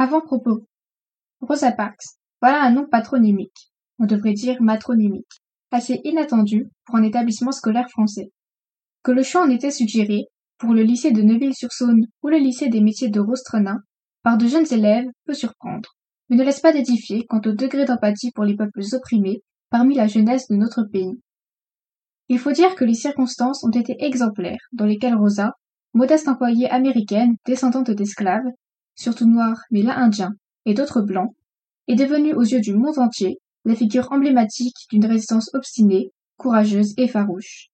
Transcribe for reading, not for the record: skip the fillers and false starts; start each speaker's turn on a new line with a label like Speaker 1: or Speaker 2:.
Speaker 1: Avant-propos. Rosa Parks. Voilà un nom patronymique, on devrait dire matronymique, assez inattendu pour un établissement scolaire français. Que le choix en était suggéré, pour le lycée de Neuville-sur-Saône ou le lycée des métiers de Rostrenain, par de jeunes élèves peut surprendre, mais ne laisse pas d'édifier quant au degré d'empathie pour les peuples opprimés parmi la jeunesse de notre pays. Il faut dire que les circonstances ont été exemplaires dans lesquelles Rosa, modeste employée américaine descendante d'esclaves, surtout noirs mais là indiens, et d'autres blancs, est devenue aux yeux du monde entier la figure emblématique d'une résistance obstinée, courageuse et farouche.